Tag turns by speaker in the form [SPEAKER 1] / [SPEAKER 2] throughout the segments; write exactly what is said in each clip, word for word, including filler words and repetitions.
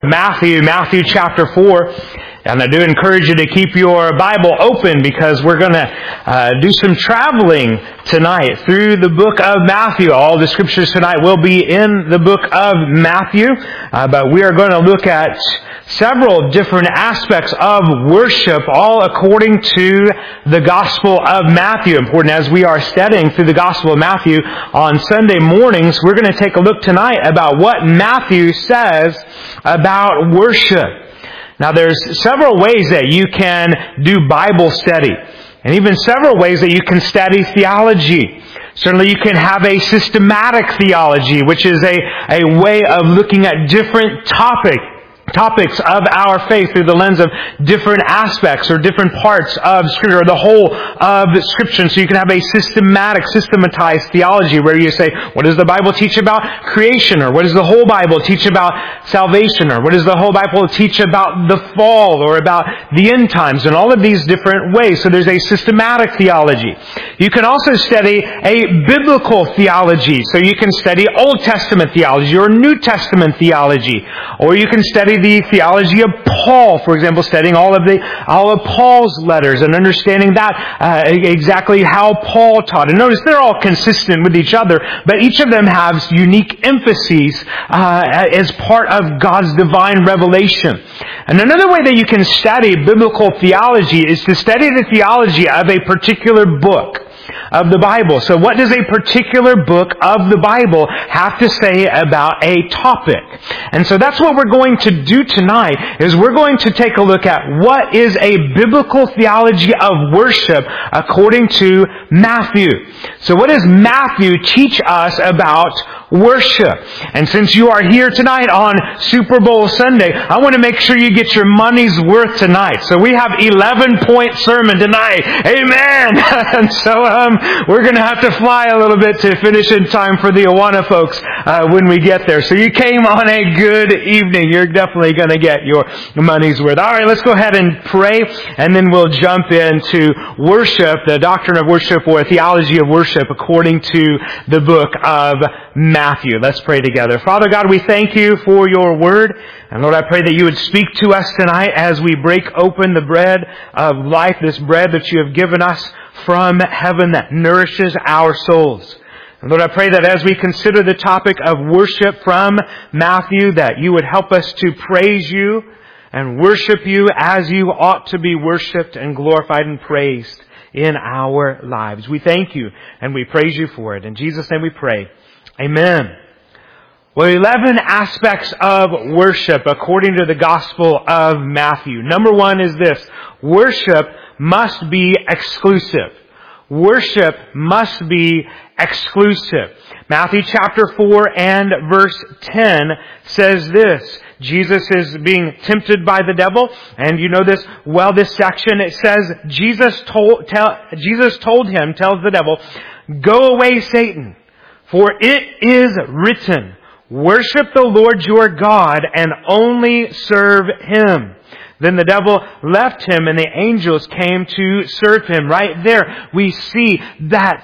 [SPEAKER 1] Matthew, Matthew chapter four. And I do encourage you to keep your Bible open because we're going to uh, do some traveling tonight through the book of Matthew. All the scriptures tonight will be in the book of Matthew, uh, but we are going to look at several different aspects of worship, all according to the Gospel of Matthew. Important as we are studying through the Gospel of Matthew on Sunday mornings, we're going to take a look tonight about what Matthew says about worship. Now, there's several ways that you can do Bible study, and even several ways that you can study theology. Certainly you can have a systematic theology, which is a, a way of looking at different topics. topics of our faith through the lens of different aspects or different parts of Scripture, or the whole of Scripture. So you can have a systematic, systematized theology where you say, what does the Bible teach about creation? Or what does the whole Bible teach about salvation? Or what does the whole Bible teach about the fall or about the end times? And all of these different ways. So there's a systematic theology. You can also study a biblical theology. So you can study Old Testament theology or New Testament theology. Or you can study the theology of Paul, for example, studying all of the all of Paul's letters and understanding that uh, exactly how Paul taught. And notice they're all consistent with each other, but each of them has unique emphases uh, as part of God's divine revelation. And another way that you can study biblical theology is to study the theology of a particular book of the Bible. So what does a particular book of the Bible have to say about a topic? And so that's what we're going to do tonight, is we're going to take a look at what is a biblical theology of worship according to Matthew. So what does Matthew teach us about worship? And since you are here tonight on Super Bowl Sunday, I want to make sure you get your money's worth tonight. So we have eleven point sermon tonight. Amen! And so um, we're going to have to fly a little bit to finish in time for the Awana folks uh, when we get there. So you came on a good evening. You're definitely going to get your money's worth. All right, let's go ahead and pray, and then we'll jump into worship, the doctrine of worship or theology of worship according to the book of Matthew. Let's pray together. Father God, we thank you for your word. And Lord, I pray that you would speak to us tonight as we break open the bread of life, this bread that you have given us from heaven that nourishes our souls. And Lord, I pray that as we consider the topic of worship from Matthew, that you would help us to praise you and worship you as you ought to be worshipped and glorified and praised in our lives. We thank you and we praise you for it. In Jesus' name we pray. Amen. Well, eleven aspects of worship according to the Gospel of Matthew. Number one is this: worship must be exclusive. Worship must be exclusive. Matthew chapter four and verse ten says this. Jesus is being tempted by the devil, and you know this well, this section, it says, Jesus told, tell, Jesus told him, tells the devil, "Go away, Satan, for it is written, worship the Lord your God and only serve Him." Then the devil left him and the angels came to serve him. Right there we see that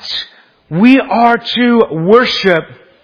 [SPEAKER 1] we are to worship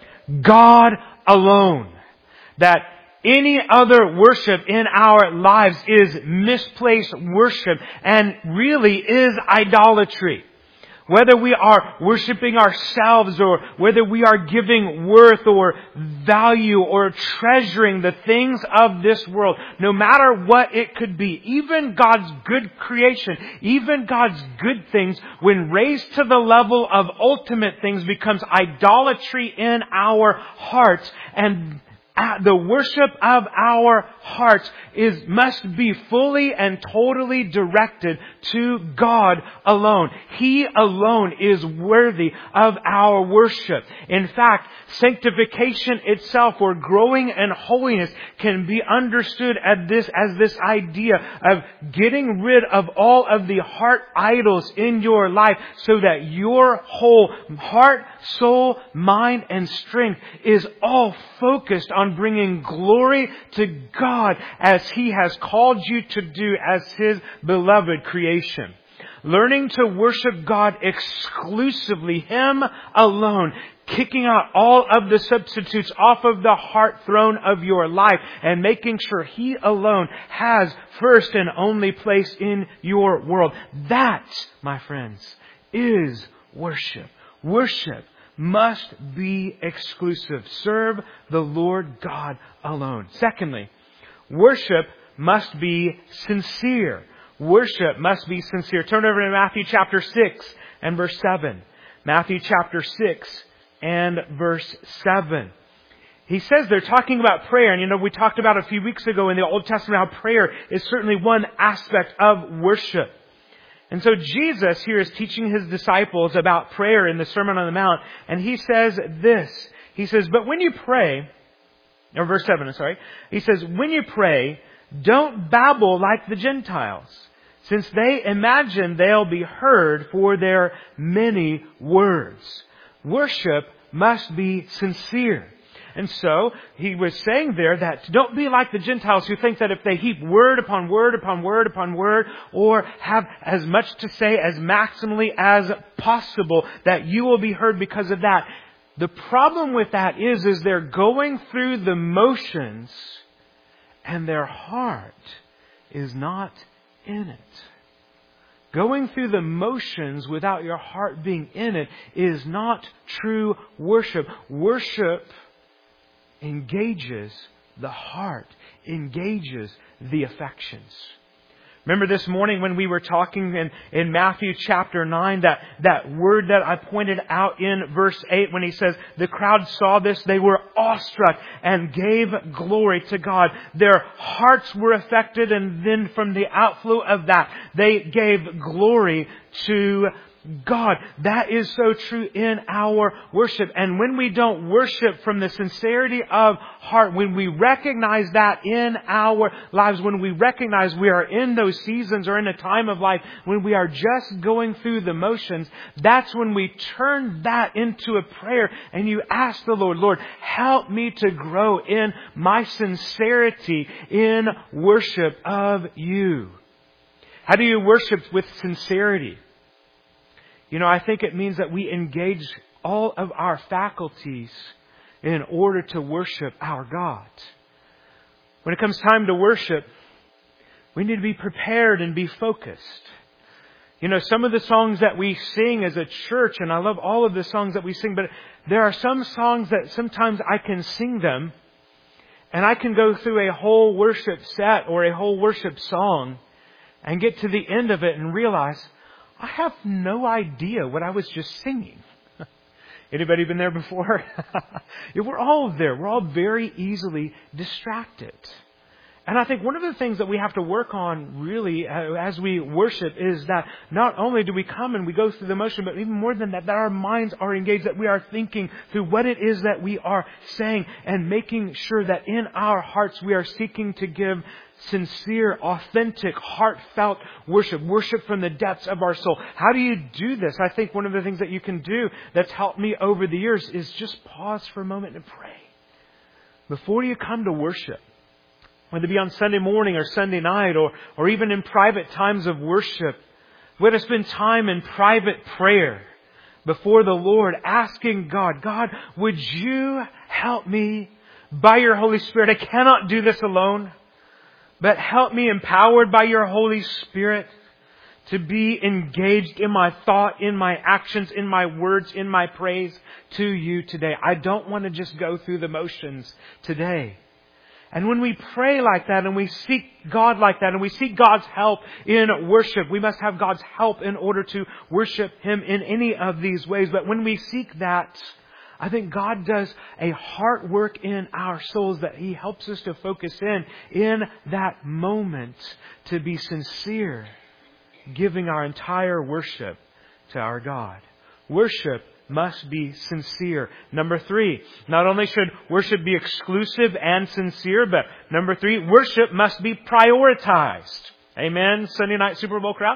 [SPEAKER 1] God alone. That any other worship in our lives is misplaced worship and really is idolatry. Whether we are worshiping ourselves or whether we are giving worth or value or treasuring the things of this world, no matter what it could be, even God's good creation, even God's good things, when raised to the level of ultimate things, becomes idolatry in our hearts. And the worship of our hearts is must be fully and totally directed to God alone. He alone is worthy of our worship. In fact, sanctification itself, or growing in holiness, can be understood as this as this idea of getting rid of all of the heart idols in your life, so that your whole heart, soul, mind, and strength is all focused on bringing glory to God as He has called you to do as His beloved creation. Learning to worship God exclusively, Him alone, kicking out all of the substitutes off of the heart throne of your life and making sure He alone has first and only place in your world. That, my friends, is worship. Worship must be exclusive. Serve the Lord God alone. Secondly, worship must be sincere. Worship must be sincere. Turn over to Matthew chapter six and verse seven. Matthew chapter six and verse seven. He says they're talking about prayer. And you know, we talked about a few weeks ago in the Old Testament how prayer is certainly one aspect of worship. And so Jesus here is teaching His disciples about prayer in the Sermon on the Mount. And He says this. He says, but when you pray, or verse seven, I'm sorry. He says, when you pray, don't babble like the Gentiles, since they imagine they'll be heard for their many words. Worship must be sincere. And so, He was saying there that don't be like the Gentiles who think that if they heap word upon word upon word upon word, or have as much to say as maximally as possible, that you will be heard because of that. The problem with that is, is they're going through the motions and their heart is not in it. Going through the motions without your heart being in it is not true worship. Worship engages the heart, engages the affections. Remember this morning when we were talking in, in Matthew chapter nine, that, that word that I pointed out in verse eight when He says, the crowd saw this, they were awestruck and gave glory to God. Their hearts were affected, and then from the outflow of that, they gave glory to God. That is so true in our worship. And when we don't worship from the sincerity of heart, when we recognize that in our lives, when we recognize we are in those seasons or in a time of life when we are just going through the motions, that's when we turn that into a prayer and you ask the Lord, Lord, help me to grow in my sincerity in worship of You. How do you worship with sincerity? You know, I think it means that we engage all of our faculties in order to worship our God. When it comes time to worship, we need to be prepared and be focused. You know, some of the songs that we sing as a church, and I love all of the songs that we sing, but there are some songs that sometimes I can sing them, and I can go through a whole worship set or a whole worship song and get to the end of it and realize, I have no idea what I was just singing. Anybody been there before? We're all there. We're all very easily distracted. And I think one of the things that we have to work on really as we worship is that not only do we come and we go through the motion, but even more than that, that our minds are engaged, that we are thinking through what it is that we are saying and making sure that in our hearts we are seeking to give sincere, authentic, heartfelt worship. Worship from the depths of our soul. How do you do this? I think one of the things that you can do that's helped me over the years is just pause for a moment and pray. Before you come to worship, whether it be on Sunday morning or Sunday night or, or even in private times of worship, we have to spend time in private prayer before the Lord, asking God, God, would You help me by Your Holy Spirit? I cannot do this alone. But help me, empowered by Your Holy Spirit, to be engaged in my thought, in my actions, in my words, in my praise to You today. I don't want to just go through the motions today. And when we pray like that and we seek God like that and we seek God's help in worship, we must have God's help in order to worship Him in any of these ways. But when we seek that, I think God does a heart work in our souls that He helps us to focus in, in that moment to be sincere, giving our entire worship to our God. Worship must be sincere. Number three, not only should worship be exclusive and sincere, but number three, worship must be prioritized. Amen, Sunday night Super Bowl crowd.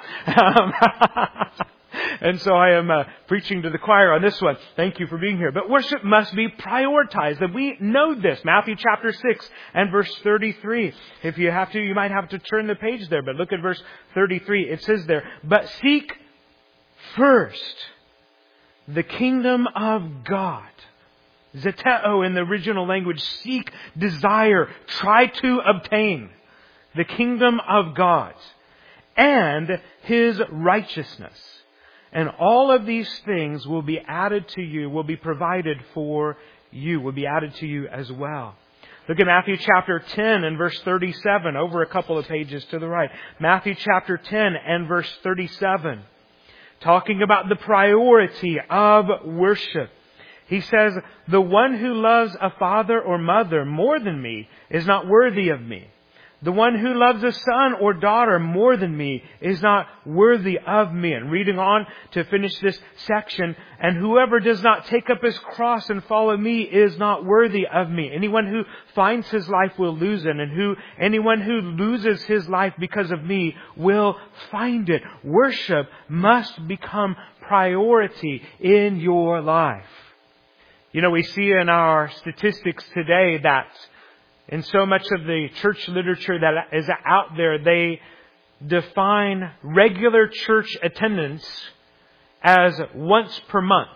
[SPEAKER 1] And so I am uh, preaching to the choir on this one. Thank you for being here. But worship must be prioritized. And we know this. Matthew chapter six and verse thirty-three. If you have to, you might have to turn the page there. But look at verse thirty-three. It says there, but seek first the kingdom of God. Zeteo in the original language, seek, desire, try to obtain the kingdom of God and His righteousness. And all of these things will be added to you, will be provided for you, will be added to you as well. Look at Matthew chapter ten and verse thirty-seven, over a couple of pages to the right. Matthew chapter ten and verse thirty-seven, talking about the priority of worship. He says, "The one who loves a father or mother more than me is not worthy of me. The one who loves a son or daughter more than me is not worthy of me." And reading on to finish this section, "And whoever does not take up his cross and follow me is not worthy of me. Anyone who finds his life will lose it, and who anyone who loses his life because of me will find it." Worship must become priority in your life. You know, we see in our statistics today that in so much of the church literature that is out there, they define regular church attendance as once per month.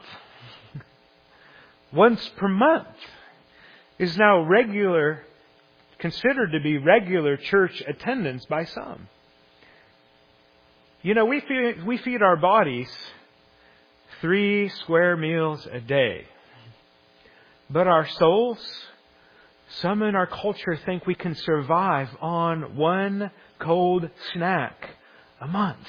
[SPEAKER 1] Once per month is now regular, considered to be regular church attendance by some. You know, we feed, we feed our bodies three square meals a day. But our souls, some in our culture think we can survive on one cold snack a month.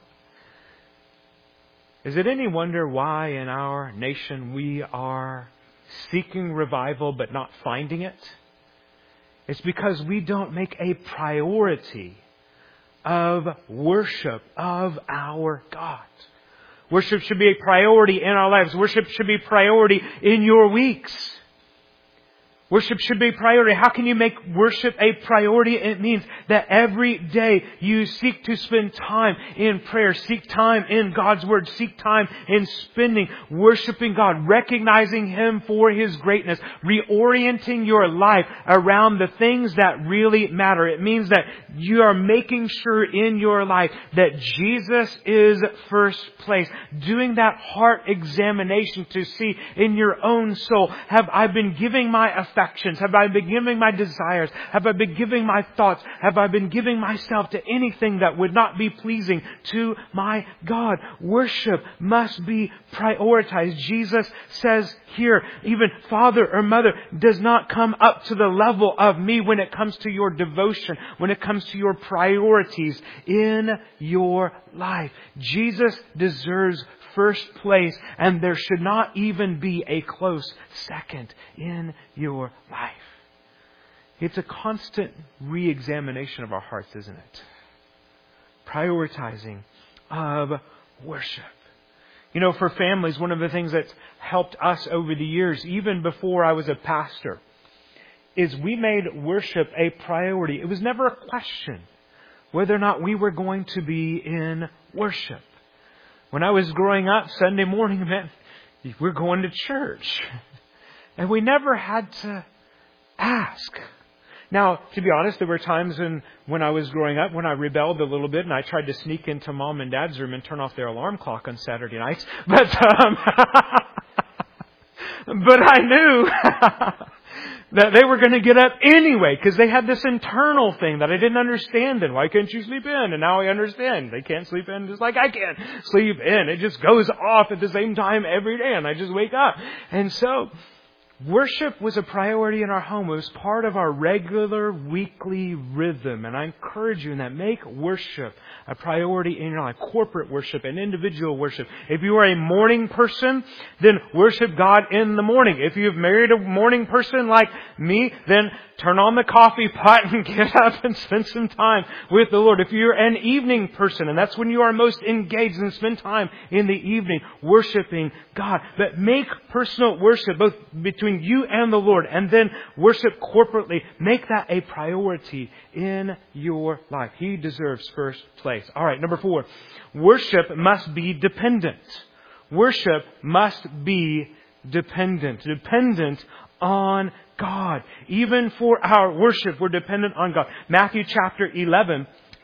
[SPEAKER 1] Is it any wonder why in our nation we are seeking revival but not finding it? It's because we don't make a priority of worship of our God. Worship should be a priority in our lives. Worship should be a priority in your weeks. Worship should be a priority. How can you make worship a priority? It means that every day you seek to spend time in prayer, seek time in God's Word, seek time in spending, worshiping God, recognizing Him for His greatness, reorienting your life around the things that really matter. It means that you are making sure in your life that Jesus is first place. Doing that heart examination to see in your own soul, have I been giving my affection? Have I been giving my desires? Have I been giving my thoughts? Have I been giving myself to anything that would not be pleasing to my God? Worship must be prioritized. Jesus says here, even father or mother does not come up to the level of me when it comes to your devotion, when it comes to your priorities in your life. Jesus deserves first place, and there should not even be a close second in your life. It's a constant re-examination of our hearts, isn't it? Prioritizing of worship. You know, for families, one of the things that's helped us over the years, even before I was a pastor, is we made worship a priority. It was never a question whether or not we were going to be in worship. When I was growing up, Sunday morning meant we're going to church. And we never had to ask. Now, to be honest, there were times when, when I was growing up when I rebelled a little bit and I tried to sneak into mom and dad's room and turn off their alarm clock on Saturday nights. But, um, but I knew that they were going to get up anyway because they had this internal thing that I didn't understand. And why can't you sleep in? And now I understand. They can't sleep in just like I can sleep in. It just goes off at the same time every day and I just wake up. And so worship was a priority in our home. It was part of our regular weekly rhythm. And I encourage you in that. Make worship a priority in your life. Corporate worship and individual worship. If you are a morning person, then worship God in the morning. If you've married a morning person like me, then turn on the coffee pot and get up and spend some time with the Lord. If you're an evening person, and that's when you are most engaged, and spend time in the evening worshiping God. But make personal worship both between you and the Lord, and then worship corporately. Make that a priority in your life. He deserves first place. All right, number four. Worship must be dependent. Worship must be dependent. Dependent on God. Even for our worship, we're dependent on God. Matthew chapter eleven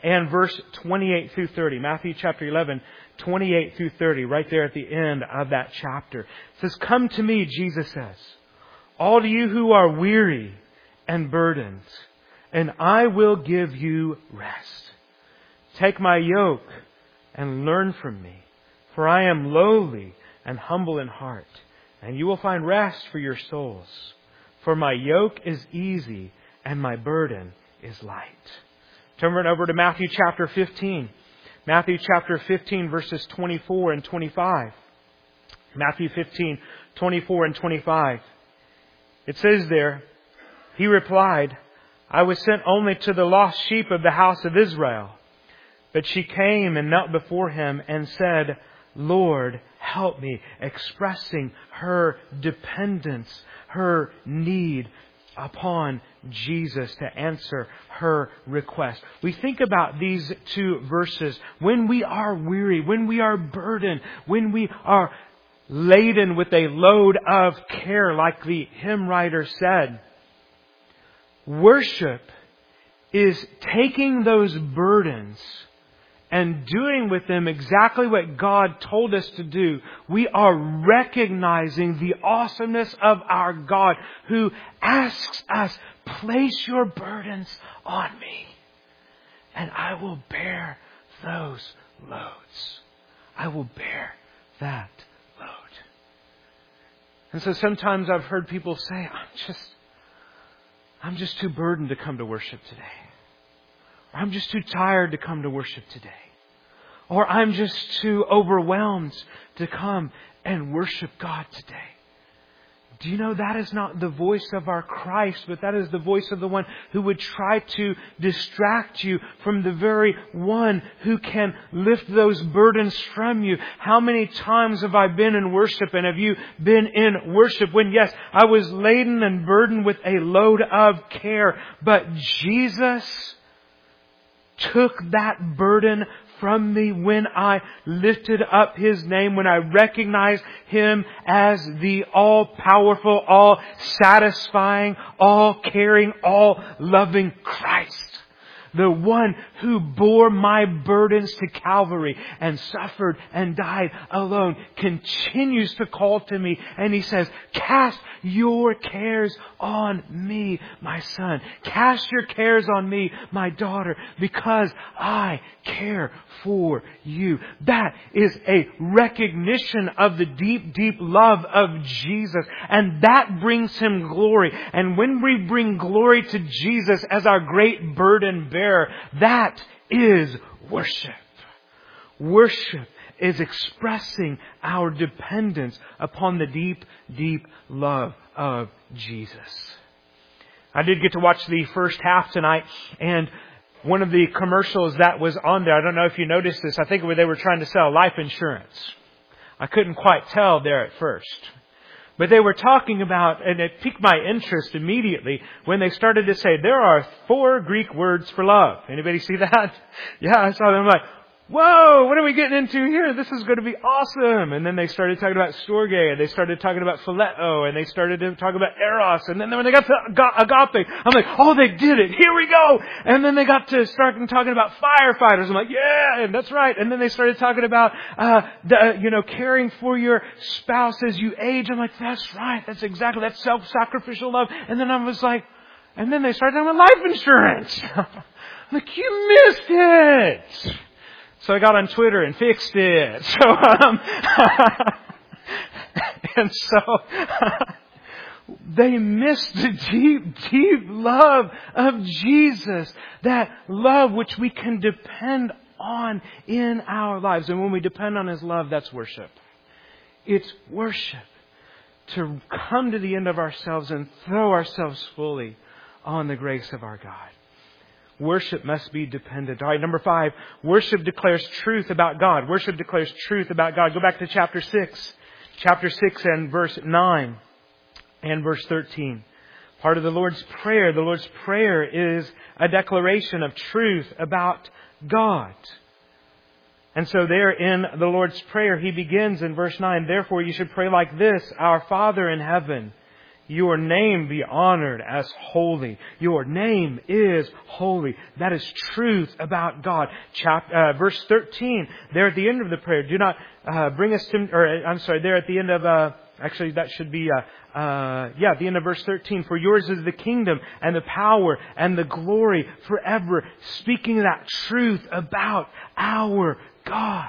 [SPEAKER 1] and verse twenty-eight through thirty. Matthew chapter eleven, twenty-eight through thirty, right there at the end of that chapter. It says, "Come to me," Jesus says, "all of you who are weary and burdened, and I will give you rest. Take my yoke and learn from me, for I am lowly and humble in heart, and you will find rest for your souls. For my yoke is easy and my burden is light." Turn right over to Matthew chapter fifteen. Matthew chapter fifteen, verses twenty-four and twenty-five. Matthew fifteen, twenty-four and twenty-five. It says there, "He replied, I was sent only to the lost sheep of the house of Israel." But she came and knelt before Him and said, "Lord, help me," expressing her dependence, her need upon Jesus to answer her request. We think about these two verses. When we are weary, when we are burdened, when we are laden with a load of care, like the hymn writer said, worship is taking those burdens and doing with them exactly what God told us to do. We are recognizing the awesomeness of our God, who asks us, "Place your burdens on me, and I will bear those loads. I will bear that load." And so sometimes I've heard people say, I'm just, I'm just too burdened to come to worship today. Or I'm just too tired to come to worship today. Or I'm just too overwhelmed to come and worship God today. Do you know that is not the voice of our Christ, but that is the voice of the one who would try to distract you from the very one who can lift those burdens from you. How many times have I been in worship, and have you been in worship when, yes, I was laden and burdened with a load of care, but Jesus took that burden from me when I lifted up His name, when I recognized Him as the all-powerful, all-satisfying, all-caring, all-loving Christ. The one who bore my burdens to Calvary and suffered and died alone continues to call to me. And He says, "Cast your cares on me, my son. Cast your cares on me, my daughter, because I care for you." That is a recognition of the deep, deep love of Jesus. And that brings Him glory. And when we bring glory to Jesus as our great burden bearer, that is worship. Worship is expressing our dependence upon the deep, deep love of Jesus. I did get to watch the first half tonight, and one of the commercials that was on there, I don't know if you noticed this, I think they were trying to sell life insurance. I couldn't quite tell there at first. But they were talking about, and it piqued my interest immediately when they started to say, there are four Greek words for love. Anybody see that? Yeah, I saw them. I'm like, whoa, what are we getting into here? This is going to be awesome. And then they started talking about storge, and they started talking about phileo, and they started to talk about eros. And then when they got to agape, I'm like, oh, they did it. Here we go. And then they got to start talking about firefighters. I'm like, yeah, and that's right. And then they started talking about, uh, the, you know, caring for your spouse as you age. I'm like, that's right. That's exactly, that's self-sacrificial love. And then I was like, and then they started talking about life insurance. I'm like, you missed it. So I got on Twitter and fixed it. So, um, and so they missed the deep, deep love of Jesus. That love which we can depend on in our lives. And when we depend on His love, that's worship. It's worship to come to the end of ourselves and throw ourselves fully on the grace of our God. Worship must be dependent. All right, number five, worship declares truth about God. Worship declares truth about God. Go back to chapter six. Chapter six and verse nine and verse thirteen. Part of the Lord's Prayer. The Lord's Prayer is a declaration of truth about God. And so there in the Lord's Prayer, He begins in verse nine, "Therefore you should pray like this, Our Father in heaven, Your name be honored as holy. Your name is holy. That is truth about God. Chap, uh, verse thirteen, there at the end of the prayer, do not uh, bring us to, or I'm sorry, there at the end of, uh, actually that should be, uh, uh, yeah, at the end of verse thirteen, for yours is the kingdom and the power and the glory forever. Speaking that truth about our God.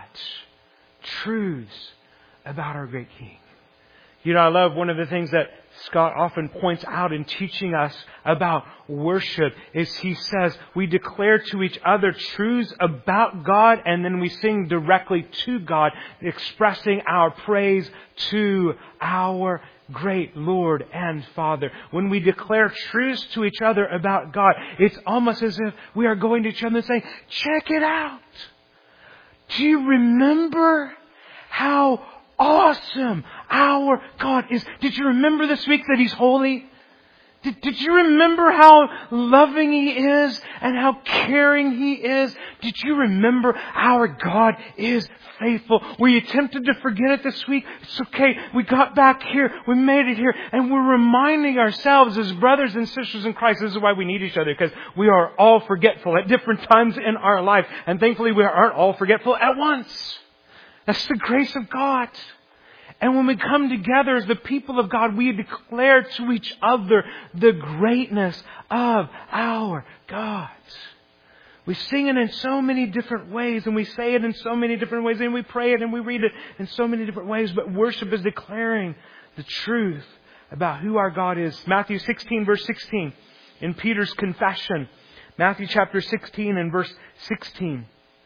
[SPEAKER 1] Truths about our great King. You know, I love one of the things that Scott often points out in teaching us about worship is he says we declare to each other truths about God and then we sing directly to God, expressing our praise to our great Lord and Father. When we declare truths to each other about God, it's almost as if we are going to each other and saying, check it out. Do you remember how awesome our God is? Did you remember this week that He's holy? Did, did you remember how loving He is and how caring He is? Did you remember our God is faithful? Were you tempted to forget it this week? It's okay. We got back here. We made it here. And we're reminding ourselves as brothers and sisters in Christ. This is why we need each other, because we are all forgetful at different times in our life. And thankfully we aren't all forgetful at once. That's the grace of God. And when we come together as the people of God, we declare to each other the greatness of our God. We sing it in so many different ways, and we say it in so many different ways, and we pray it and we read it in so many different ways. But worship is declaring the truth about who our God is. Matthew sixteen, verse sixteen, in Peter's confession. Matthew chapter sixteen and verse sixteen.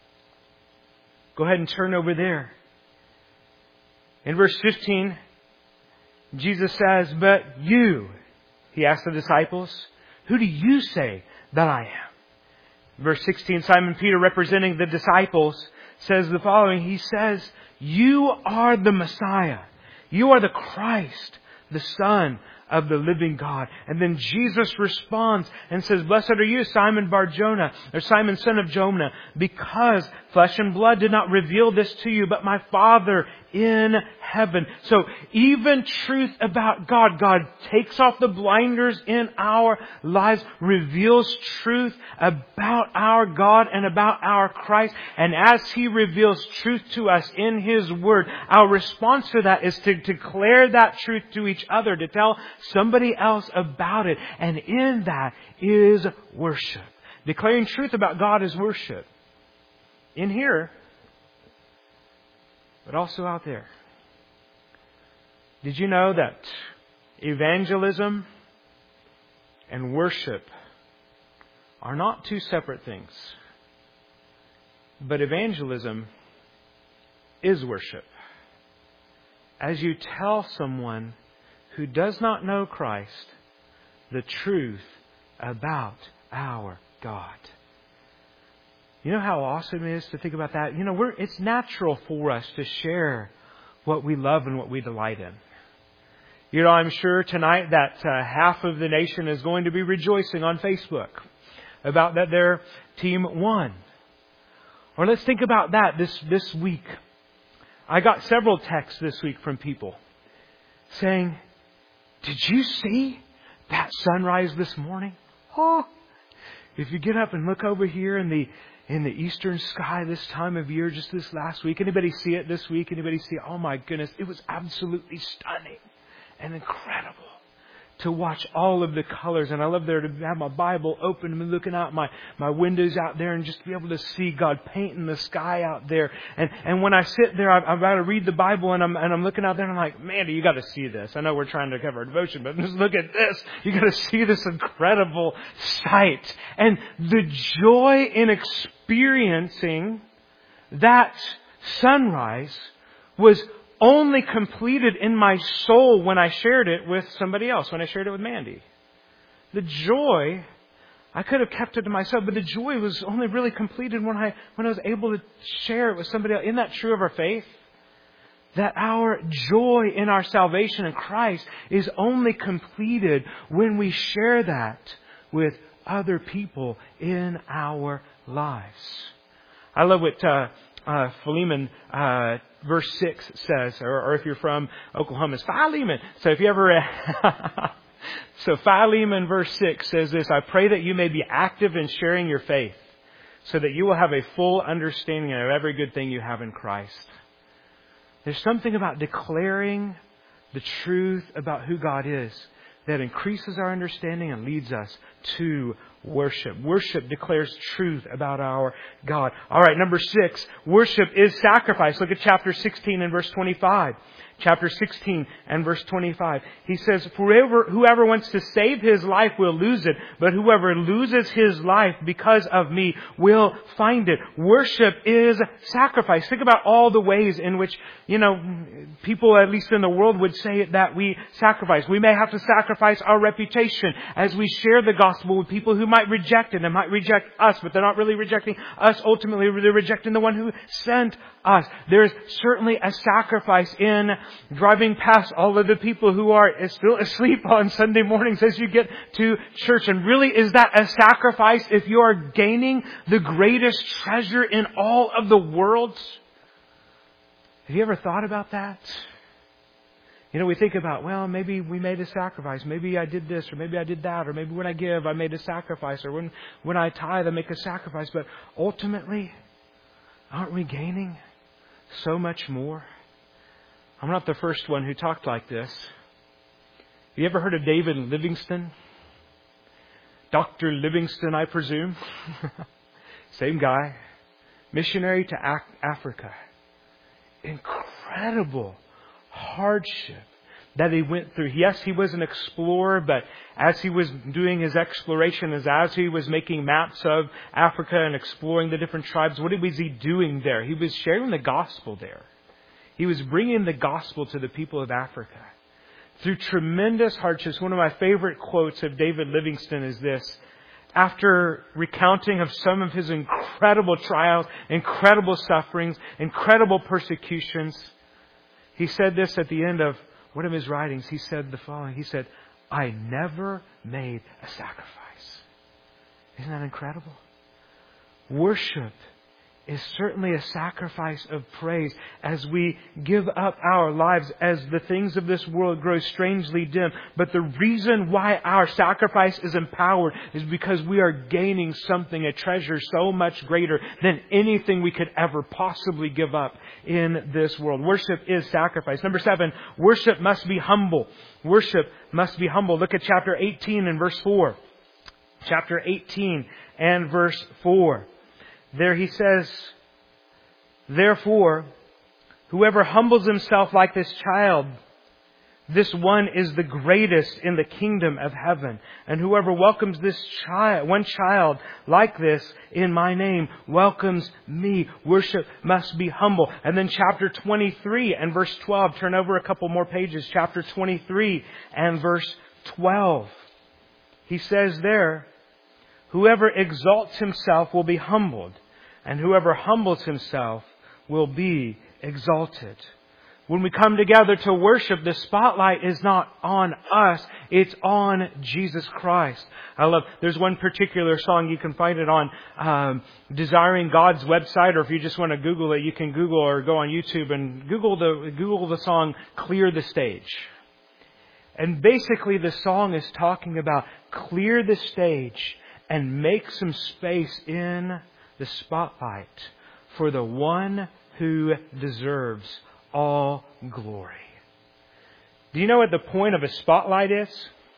[SPEAKER 1] Go ahead and turn over there. In verse fifteen, Jesus says, but you, He asked the disciples, who do you say that I am? Verse sixteen, Simon Peter, representing the disciples, says the following. He says, you are the Messiah. You are the Christ, the Son of the living God. And then Jesus responds and says, blessed are you, Simon Bar-Jonah, or Simon son of Jonah, because flesh and blood did not reveal this to you, but my Father in heaven. So even truth about God, God takes off the blinders in our lives, reveals truth about our God and about our Christ. And as He reveals truth to us in His Word, our response to that is to declare that truth to each other, to tell somebody else about it. And in that is worship. Declaring truth about God is worship. In here, but also out there. Did you know that evangelism and worship are not two separate things? But evangelism is worship. As you tell someone who does not know Christ the truth about our God. You know how awesome it is to think about that? You know, we're, it's natural for us to share what we love and what we delight in. You know, I'm sure tonight that uh, half of the nation is going to be rejoicing on Facebook about that their team won. Or let's think about that this, this week. I got several texts this week from people saying, did you see that sunrise this morning? Oh, if you get up and look over here in the in the eastern sky this time of year, just this last week. Anybody see it this week? Anybody see it? Oh my goodness. It was absolutely stunning and incredible to watch all of the colors. And I love there to have my Bible open and looking out my, my windows out there and just be able to see God painting the sky out there. And, and when I sit there, I'm about to read the Bible and I'm, and I'm looking out there and I'm like, Mandy, you got to see this. I know we're trying to cover devotion, but just look at this. You got to see this incredible sight. And the joy in experiencing that sunrise was only completed in my soul when I shared it with somebody else, when I shared it with Mandy. The joy, I could have kept it to myself, but the joy was only really completed when I when I was able to share it with somebody else. Isn't that true of our faith? That our joy in our salvation in Christ is only completed when we share that with other people in our lives. I love what uh, uh, Philemon uh, verse six says, or, or if you're from Oklahoma, it's Philemon. So if you ever, So Philemon verse six says this, I pray that you may be active in sharing your faith, so that you will have a full understanding of every good thing you have in Christ. There's something about declaring the truth about who God is that increases our understanding and leads us to worship. Worship declares truth about our God. All right, number six, worship is sacrifice. Look at chapter sixteen and verse twenty-five. Chapter sixteen and verse twenty-five. He says, whoever, whoever wants to save his life will lose it, but whoever loses his life because of me will find it. Worship is sacrifice. Think about all the ways in which, you know, people, at least in the world, would say that we sacrifice. We may have to sacrifice our reputation as we share the gospel with people who might reject it and might reject us, but they're not really rejecting us. Ultimately, they're rejecting the one who sent us. There's certainly a sacrifice in driving past all of the people who are still asleep on Sunday mornings as you get to church. And really, is that a sacrifice if you are gaining the greatest treasure in all of the world? Have you ever thought about that? You know, we think about, well, maybe we made a sacrifice. Maybe I did this, or maybe I did that, or maybe when I give, I made a sacrifice, or when, when I tithe, I make a sacrifice. But ultimately, aren't we gaining so much more? I'm not the first one who talked like this. Have you ever heard of David Livingstone? Doctor Livingstone, I presume. Same guy. Missionary to Africa. Incredible hardship that he went through. Yes, he was an explorer, but as he was doing his exploration, as, as he was making maps of Africa and exploring the different tribes, what was he doing there? He was sharing the gospel there. He was bringing the gospel to the people of Africa. Through tremendous hardships, one of my favorite quotes of David Livingstone is this. After recounting of some of his incredible trials, incredible sufferings, incredible persecutions, he said this at the end of one of his writings. He said the following. He said, I never made a sacrifice. Isn't that incredible? Worship is certainly a sacrifice of praise as we give up our lives, as the things of this world grow strangely dim. But the reason why our sacrifice is empowered is because we are gaining something, a treasure so much greater than anything we could ever possibly give up in this world. Worship is sacrifice. Number seven, worship must be humble. Worship must be humble. Look at chapter eighteen and verse four. Chapter eighteen and verse four. There he says, therefore, whoever humbles himself like this child, this one is the greatest in the kingdom of heaven. And whoever welcomes this child, one child like this in my name, welcomes me. Worship must be humble. And then chapter twenty-three and verse twelve. Turn over a couple more pages. Chapter twenty-three and verse twelve. He says there, whoever exalts himself will be humbled, and whoever humbles himself will be exalted. When we come together to worship, the spotlight is not on us, it's on Jesus Christ. I love, there's one particular song, you can find it on um, Desiring God's website, or if you just want to Google it, you can Google or go on YouTube and Google the Google the song Clear the Stage. And basically the song is talking about clear the stage and make some space in the spotlight for the one who deserves all glory. Do you know what the point of a spotlight is?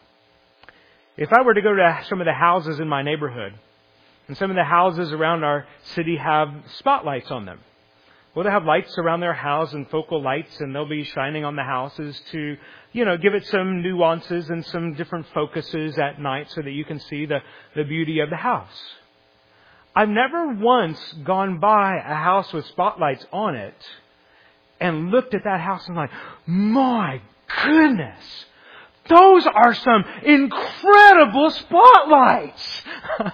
[SPEAKER 1] If I were to go to some of the houses in my neighborhood, and some of the houses around our city have spotlights on them. Well, they have lights around their house and focal lights, and they'll be shining on the houses to, you know, give it some nuances and some different focuses at night so that you can see the, the beauty of the house. I've never once gone by a house with spotlights on it and looked at that house and like, my goodness, those are some incredible spotlights.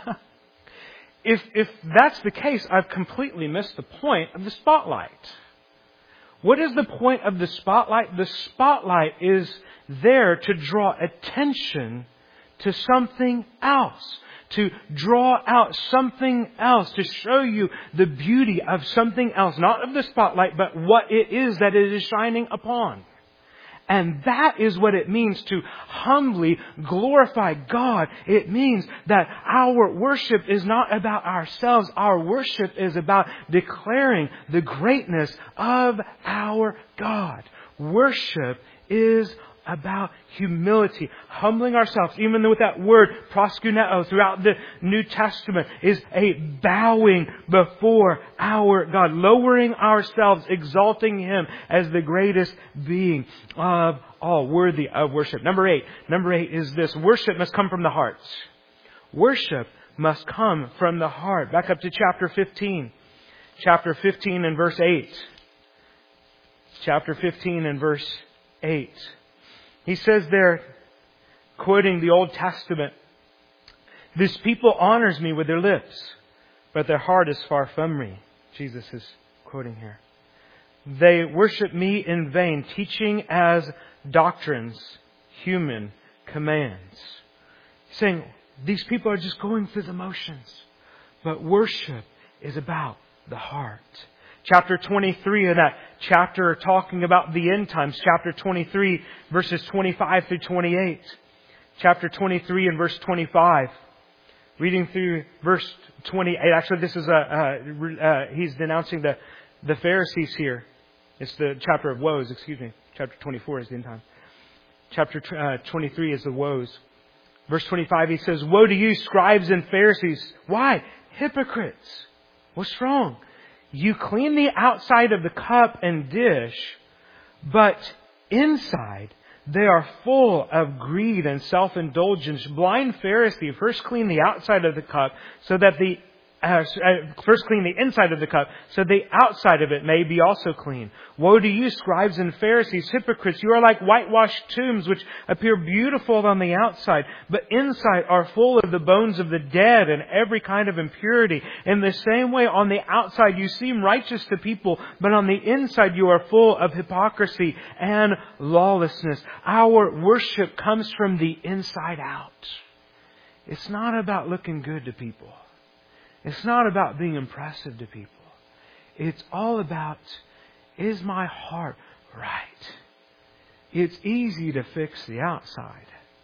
[SPEAKER 1] If if that's the case, I've completely missed the point of the spotlight. What is the point of the spotlight? The spotlight is there to draw attention to something else. To draw out something else. To show you the beauty of something else. Not of the spotlight, but what it is that it is shining upon. And that is what it means to humbly glorify God. It means that our worship is not about ourselves. Our worship is about declaring the greatness of our God. Worship is about humility, humbling ourselves. Even with that word, proskuneo, throughout the New Testament, is a bowing before our God, lowering ourselves, exalting Him as the greatest being of all, worthy of worship. Number eight. Number eight is this: worship must come from the heart. Worship must come from the heart. Back up to chapter fifteen. Chapter fifteen and verse eight. Chapter fifteen and verse eight. He says there, quoting the Old Testament, "This people honors me with their lips, but their heart is far from me." Jesus is quoting here. "They worship me in vain, teaching as doctrines human commands." He's saying these people are just going through the motions, but worship is about the heart. Chapter twenty-three of that chapter talking about the end times. Chapter twenty-three, verses twenty-five through twenty-eight. Chapter twenty-three and verse twenty-five. Reading through verse twenty-eight. Actually, this is a, uh, uh, he's denouncing the, the Pharisees here. It's the chapter of woes, excuse me. Chapter twenty-four is the end time. Chapter uh, twenty-three is the woes. Verse twenty-five, he says, "Woe to you, scribes and Pharisees." Why? Hypocrites. What's wrong? "You clean the outside of the cup and dish, but inside they are full of greed and self-indulgence. Blind Pharisee, first clean the outside of the cup so that the Uh, first clean the inside of the cup, so the outside of it may be also clean. Woe to you, scribes and Pharisees, hypocrites! You are like whitewashed tombs, which appear beautiful on the outside, but inside are full of the bones of the dead and every kind of impurity. In the same way, on the outside you seem righteous to people, but on the inside you are full of hypocrisy and lawlessness. Our worship comes from the inside out. It's not about looking good to people. It's not about being impressive to people. It's all about, is my heart right? It's easy to fix the outside.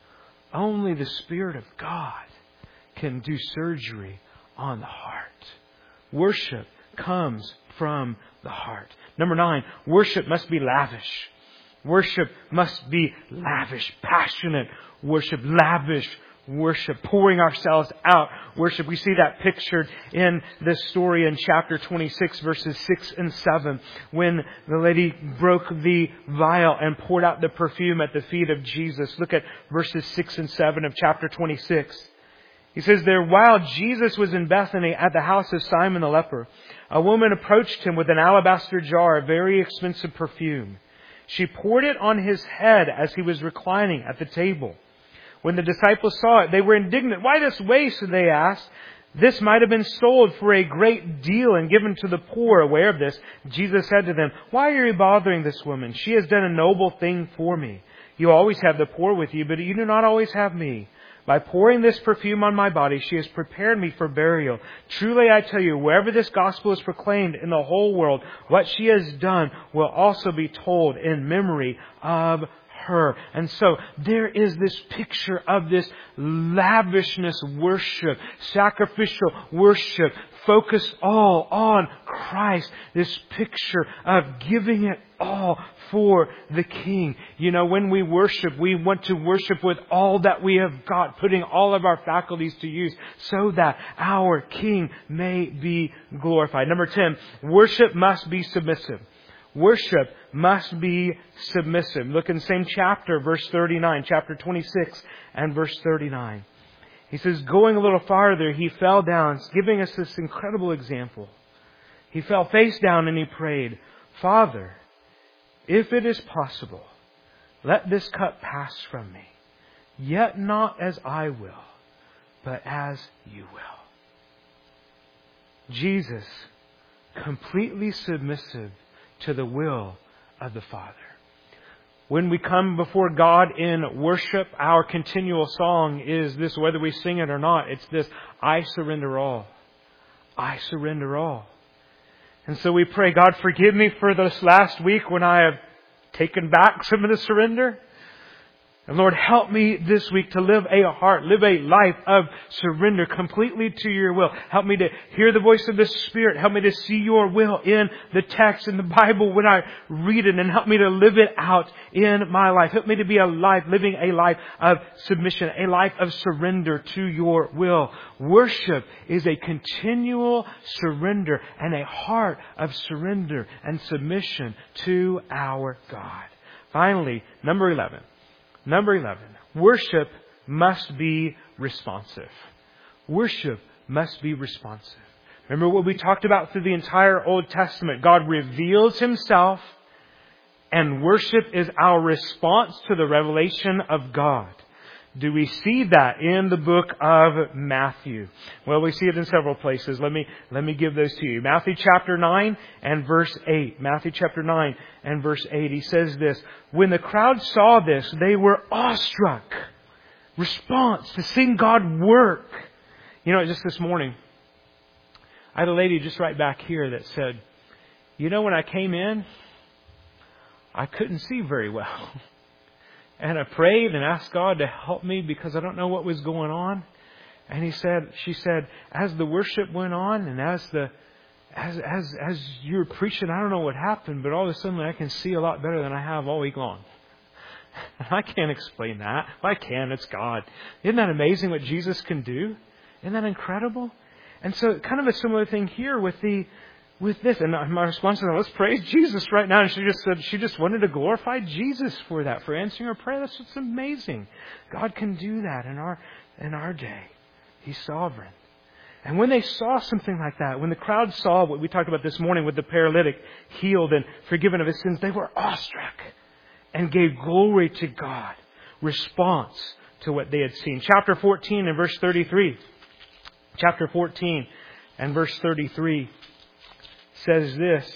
[SPEAKER 1] Only the Spirit of God can do surgery on the heart. Worship comes from the heart. Number nine, worship must be lavish. Worship must be lavish, passionate worship, lavish worship, pouring ourselves out worship. We see that pictured in this story in chapter twenty-six, verses six and seven, when the lady broke the vial and poured out the perfume at the feet of Jesus. Look at verses six and seven of chapter twenty-six. He says there, "While Jesus was in Bethany at the house of Simon the leper, a woman approached him with an alabaster jar of very expensive perfume. She poured it on his head as he was reclining at the table. When the disciples saw it, they were indignant. 'Why this waste?' they asked. 'This might have been sold for a great deal and given to the poor.' Aware of this, Jesus said to them, 'Why are you bothering this woman? She has done a noble thing for me. You always have the poor with you, but you do not always have me. By pouring this perfume on my body, she has prepared me for burial. Truly I tell you, wherever this gospel is proclaimed in the whole world, what she has done will also be told in memory of her.'" And so there is this picture of this lavishness worship, sacrificial worship, focused all on Christ. This picture of giving it all for the King. You know, when we worship, we want to worship with all that we have got, putting all of our faculties to use so that our King may be glorified. Number ten, worship must be submissive. Worship must be submissive. Look in the same chapter, verse thirty-nine, chapter twenty-six and verse thirty-nine. He says, going a little farther, he fell down, giving us this incredible example. He fell face down and he prayed, "Father, if it is possible, let this cup pass from me. Yet not as I will, but as you will." Jesus, completely submissive to the will of the Father. When we come before God in worship, our continual song is this, whether we sing it or not, it's this, "I surrender all. I surrender all." And so we pray, God, forgive me for this last week when I have taken back some of the surrender. And Lord, help me this week to live a heart, live a life of surrender completely to your will. Help me to hear the voice of the Spirit. Help me to see your will in the text in the Bible when I read it, and help me to live it out in my life. Help me to be alive, living a life of submission, a life of surrender to your will. Worship is a continual surrender and a heart of surrender and submission to our God. Finally, number eleven. Number eleven, worship must be responsive. Worship must be responsive. Remember what we talked about through the entire Old Testament. God reveals Himself, and worship is our response to the revelation of God. Do we see that in the book of Matthew? Well, we see it in several places. Let me, let me give those to you. Matthew chapter nine and verse eight. Matthew chapter nine and verse eight. He says this, when the crowd saw this, they were awestruck. Response to seeing God work. You know, just this morning, I had a lady just right back here that said, you know, when I came in, I couldn't see very well. And I prayed and asked God to help me because I don't know what was going on. And he said, she said, as the worship went on and as the, as, as, as you were preaching, I don't know what happened, but all of a sudden I can see a lot better than I have all week long. I can't explain that. Well, I can. It's God. Isn't that amazing what Jesus can do? Isn't that incredible? And so kind of a similar thing here with the, with this. And my response is, let's praise Jesus right now. And she just said she just wanted to glorify Jesus for that, for answering her prayer. That's just amazing. God can do that in our in our day. He's sovereign. And when they saw something like that, when the crowd saw what we talked about this morning with the paralytic healed and forgiven of his sins, they were awestruck and gave glory to God. Response to what they had seen. Chapter fourteen and verse thirty-three. Chapter fourteen and verse thirty-three. Says this.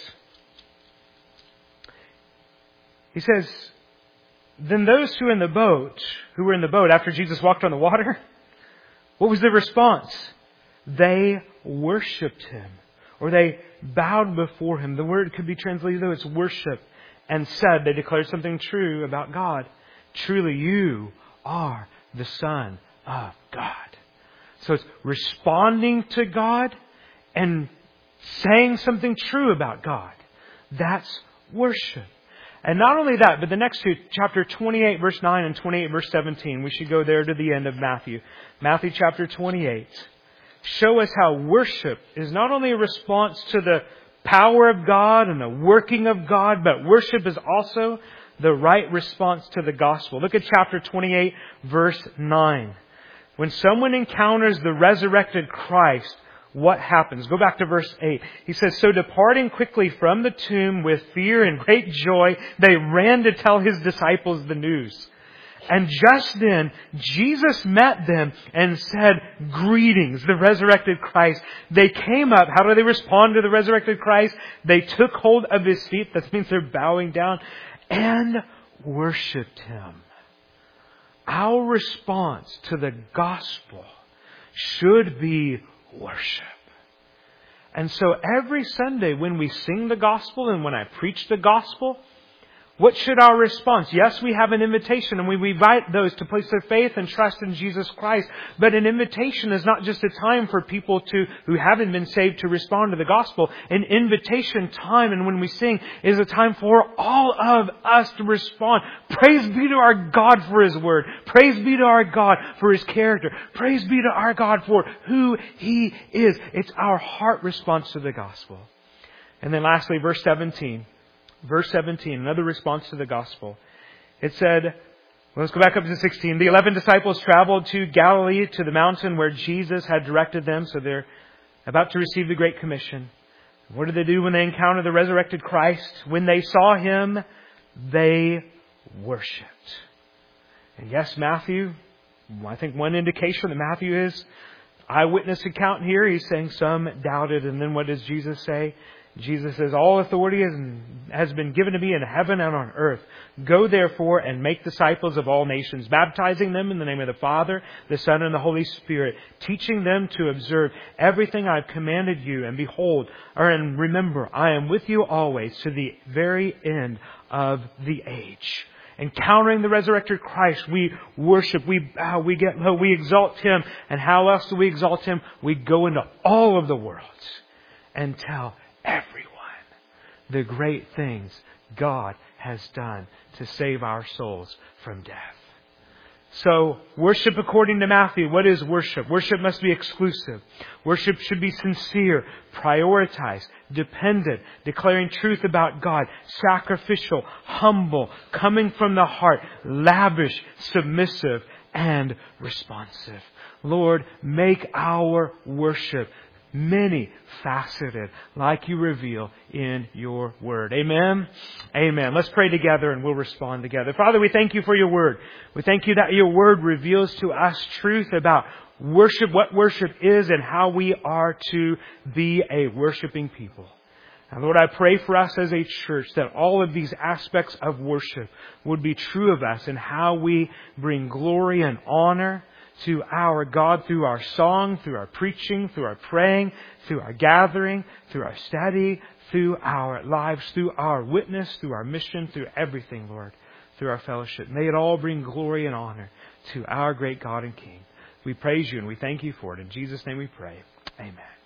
[SPEAKER 1] He says, then those who in the boat, who were in the boat after Jesus walked on the water, what was their response? They worshipped Him, or they bowed before Him. The word could be translated though it's worship, and said, they declared something true about God. Truly you are the Son of God. So it's responding to God and saying something true about God. That's worship. And not only that, but the next two, chapter twenty-eight, verse nine and twenty-eight, verse seventeen. We should go there to the end of Matthew. Matthew chapter twenty-eight. Show us how worship is not only a response to the power of God and the working of God, but worship is also the right response to the gospel. Look at chapter twenty-eight, verse nine. When someone encounters the resurrected Christ, what happens? Go back to verse eight. He says, so departing quickly from the tomb with fear and great joy, they ran to tell His disciples the news. And just then, Jesus met them and said, greetings, the resurrected Christ. They came up. How do they respond to the resurrected Christ? They took hold of His feet. That means they're bowing down and worshipped Him. Our response to the gospel should be worship. And so every Sunday when we sing the gospel and when I preach the gospel, what should our response? Yes, we have an invitation and we invite those to place their faith and trust in Jesus Christ. But an invitation is not just a time for people to who haven't been saved to respond to the gospel. An invitation time, and when we sing, is a time for all of us to respond. Praise be to our God for His word. Praise be to our God for His character. Praise be to our God for who He is. It's our heart response to the gospel. And then lastly, verse seventeen. Verse seventeen, another response to the gospel. It said, well, let's go back up to sixteen. The eleven disciples traveled to Galilee, to the mountain where Jesus had directed them. So they're about to receive the Great Commission. What did they do when they encountered the resurrected Christ? When they saw Him, they worshipped. And yes, Matthew, I think one indication that Matthew is eyewitness account here. He's saying some doubted. And then what does Jesus say? Jesus says, all authority has, has been given to me in heaven and on earth. Go therefore and make disciples of all nations, baptizing them in the name of the Father, the Son, and the Holy Spirit, teaching them to observe everything I've commanded you. And behold, or and remember, I am with you always to the very end of the age. Encountering the resurrected Christ, we worship, we bow, we get low, we exalt Him. And how else do we exalt Him? We go into all of the world and tell everyone the great things God has done to save our souls from death. So, worship according to Matthew. What is worship? Worship must be exclusive. Worship should be sincere, prioritized, dependent, declaring truth about God, sacrificial, humble, coming from the heart, lavish, submissive, and responsive. Lord, make our worship many faceted, like you reveal in your word. Amen? Amen. Let's pray together and we'll respond together. Father, we thank you for your word. We thank you that your word reveals to us truth about worship, what worship is, and how we are to be a worshiping people. And Lord, I pray for us as a church that all of these aspects of worship would be true of us and how we bring glory and honor to our God through our song, through our preaching, through our praying, through our gathering, through our study, through our lives, through our witness, through our mission, through everything, Lord, through our fellowship. May it all bring glory and honor to our great God and King. We praise you and we thank you for it. In Jesus' name we pray. Amen.